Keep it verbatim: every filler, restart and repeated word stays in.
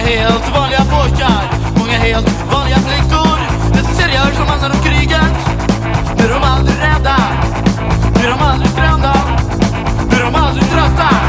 helt vanliga pojkar, många helt vanliga flickor. Dessa serier som handlar om kriget. Nu är de aldrig rädda, nu är de aldrig skrämda, nu är de aldrig trötta.